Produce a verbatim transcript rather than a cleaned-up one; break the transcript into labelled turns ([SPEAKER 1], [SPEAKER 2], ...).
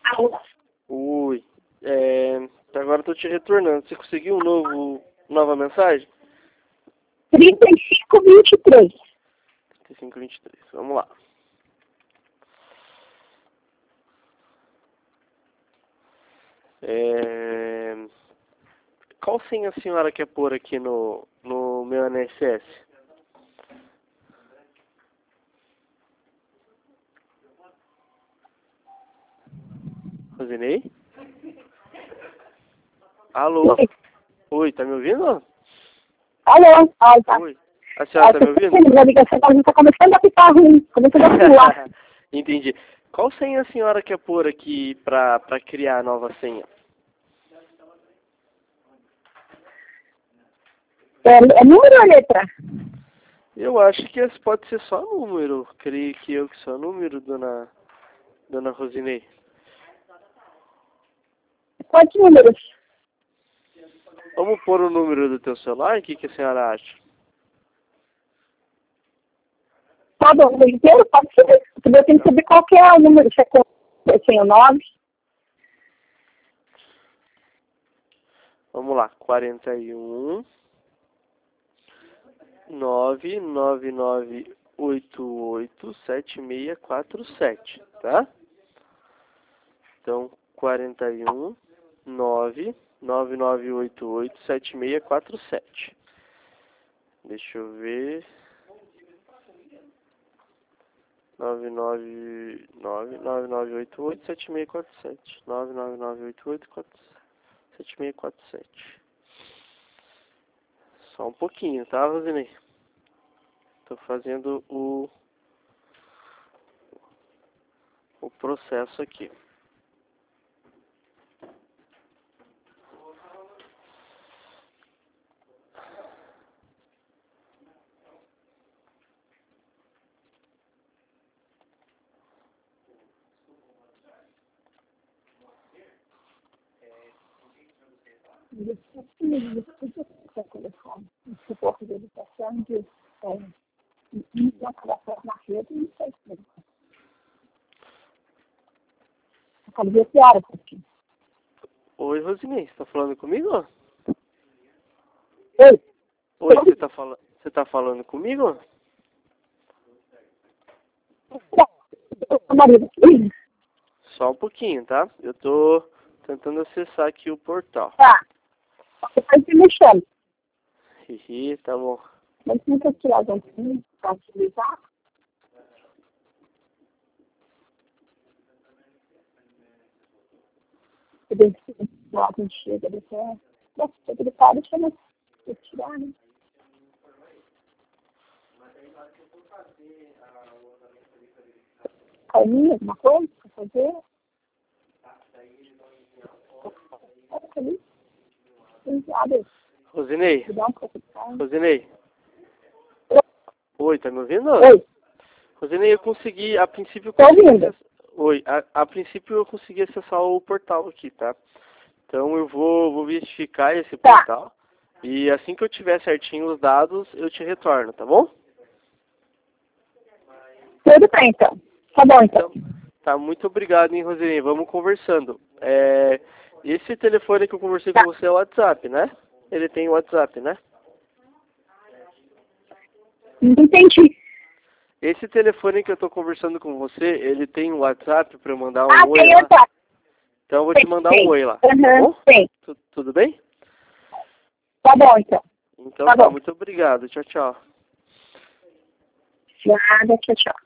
[SPEAKER 1] Alô?
[SPEAKER 2] Oi. É, agora estou te retornando. Você conseguiu um novo, nova mensagem?
[SPEAKER 1] trinta e cinco, vinte e três.
[SPEAKER 2] trinta e cinco, vinte e três. Vamos lá. É, qual senha a senhora quer pôr aqui no, no meu N S S? Rosinei? Alô?
[SPEAKER 1] Oi.
[SPEAKER 2] Oi, tá me ouvindo?
[SPEAKER 1] Alô? Ai, tá.
[SPEAKER 2] Oi. A senhora tá me ouvindo?
[SPEAKER 1] A ligação tá começando a ficar ruim. Começando a pular.
[SPEAKER 2] Entendi. Qual senha a senhora quer pôr aqui pra, pra criar a nova senha?
[SPEAKER 1] É, é número ou letra?
[SPEAKER 2] Eu acho que esse pode ser só número. Creio que eu que sou número, dona, dona Rosinei.
[SPEAKER 1] Quantos números?
[SPEAKER 2] Vamos pôr o número do teu celular? O que, que a senhora acha?
[SPEAKER 1] Tá bom, o inteiro pode ser. Eu tenho que saber qual que é o número. Se é com eu tenho nove.
[SPEAKER 2] Vamos lá. quarenta e um, nove nove nove oito oito sete seis quatro sete, tá? Então, quarenta e um, nove nove nove oito oito sete seis quatro sete. Deixa eu ver. nove nove nove nove nove oito oito sete seis quatro sete. nove nove nove oito oito sete seis quatro sete. Só um pouquinho, tá, Rosinei? Tô fazendo o o processo aqui.
[SPEAKER 1] O suporte de educação de uma cadastração na rede e não sei se eu quero ver que hora aqui.
[SPEAKER 2] Oi, Rosinei, você tá falando comigo?
[SPEAKER 1] Oi.
[SPEAKER 2] Oi, você tá, fala... você tá falando comigo?
[SPEAKER 1] Marido.
[SPEAKER 2] Só um pouquinho, tá? Eu tô tentando acessar aqui o portal.
[SPEAKER 1] Tá. Você tá se mexendo.
[SPEAKER 2] Hihi, tá bom.
[SPEAKER 1] Mas não quer tirar de um para utilizar? Eu tenho que tirar quando chega do pé. Nossa, secretário chama de tirar, né? Caminho, alguma coisa para fazer? É, ali. Abre.
[SPEAKER 2] Rosinei?
[SPEAKER 1] Dá um pouco de carne.
[SPEAKER 2] Rosinei? Oi, tá me ouvindo?
[SPEAKER 1] Oi.
[SPEAKER 2] Rosinei, eu consegui, a princípio eu
[SPEAKER 1] Tô
[SPEAKER 2] consegui
[SPEAKER 1] ouvindo.
[SPEAKER 2] acessar... Oi, a, a princípio eu consegui acessar o portal aqui, tá? Então eu vou, vou verificar esse
[SPEAKER 1] Tá.
[SPEAKER 2] portal. E assim que eu tiver certinho os dados, eu te retorno, tá bom?
[SPEAKER 1] Tudo bem, então. Tá bom, então.
[SPEAKER 2] Então, tá, muito obrigado, hein, Rosinei. Vamos conversando. É, esse telefone que eu conversei
[SPEAKER 1] Tá.
[SPEAKER 2] com você é o WhatsApp, né? Ele tem o WhatsApp, né?
[SPEAKER 1] Não entendi.
[SPEAKER 2] Esse telefone que eu tô conversando com você, ele tem um WhatsApp pra eu mandar um
[SPEAKER 1] Ah,
[SPEAKER 2] oi
[SPEAKER 1] tem
[SPEAKER 2] lá?
[SPEAKER 1] outra.
[SPEAKER 2] Então eu vou te mandar um oi lá, tá
[SPEAKER 1] Aham,
[SPEAKER 2] bom?
[SPEAKER 1] tem.
[SPEAKER 2] Tu- tudo bem?
[SPEAKER 1] Tá bom, então.
[SPEAKER 2] Então
[SPEAKER 1] Tá
[SPEAKER 2] tá,
[SPEAKER 1] bom.
[SPEAKER 2] muito obrigado. Tchau, tchau.
[SPEAKER 1] Nada, tchau, tchau.